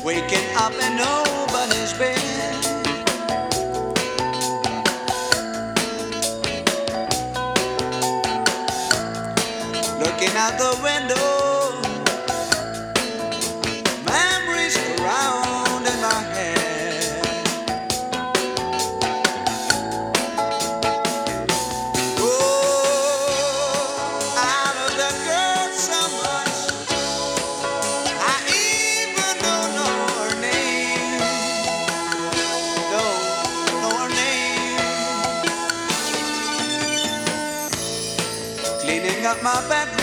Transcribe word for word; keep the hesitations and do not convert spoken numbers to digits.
Waking up in nobody's bed. Looking out the window, memories around in my head. Oh, I love that girl so much. I even don't know her name. Don't know her name. Cleaning up my bedroom.